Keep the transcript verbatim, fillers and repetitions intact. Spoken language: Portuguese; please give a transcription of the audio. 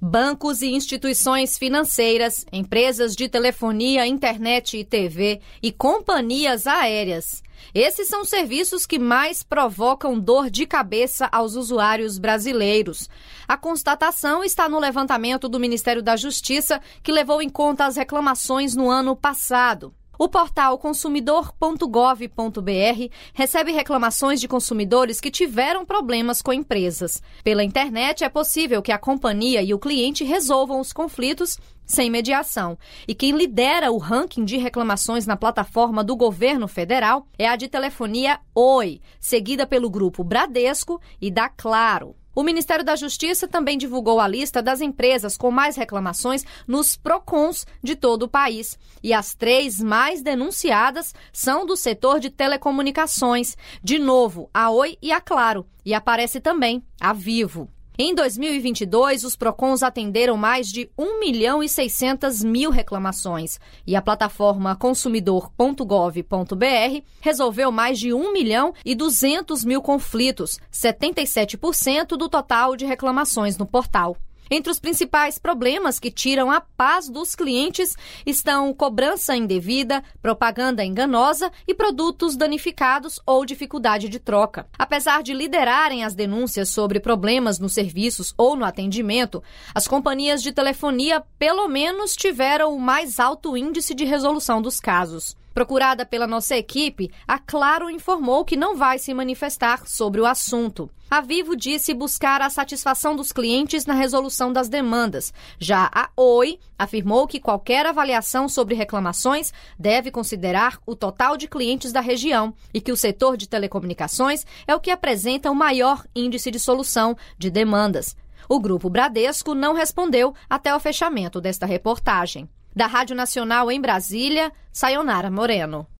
Bancos e instituições financeiras, empresas de telefonia, internet e T V e companhias aéreas. Esses são os serviços que mais provocam dor de cabeça aos usuários brasileiros. A constatação está no levantamento do Ministério da Justiça, que levou em conta as reclamações no ano passado. O portal consumidor ponto gov ponto br recebe reclamações de consumidores que tiveram problemas com empresas. Pela internet, é possível que a companhia e o cliente resolvam os conflitos sem mediação. E quem lidera o ranking de reclamações na plataforma do governo federal é a de telefonia Oi, seguida pelo grupo Bradesco e da Claro. O Ministério da Justiça também divulgou a lista das empresas com mais reclamações nos PROCONs de todo o país. E as três mais denunciadas são do setor de telecomunicações. De novo, a Oi e a Claro. E aparece também a Vivo. Em dois mil e vinte e dois, os PROCONs atenderam mais de um milhão e seiscentas mil reclamações e a plataforma consumidor ponto gov ponto br resolveu mais de um milhão e duzentos mil conflitos, setenta e sete por cento do total de reclamações no portal. Entre os principais problemas que tiram a paz dos clientes estão cobrança indevida, propaganda enganosa e produtos danificados ou dificuldade de troca. Apesar de liderarem as denúncias sobre problemas nos serviços ou no atendimento, as companhias de telefonia pelo menos tiveram o mais alto índice de resolução dos casos. Procurada pela nossa equipe, a Claro informou que não vai se manifestar sobre o assunto. A Vivo disse buscar a satisfação dos clientes na resolução das demandas. Já a Oi afirmou que qualquer avaliação sobre reclamações deve considerar o total de clientes da região e que o setor de telecomunicações é o que apresenta o maior índice de solução de demandas. O Grupo Bradesco não respondeu até o fechamento desta reportagem. Da Rádio Nacional em Brasília, Sayonara Moreno.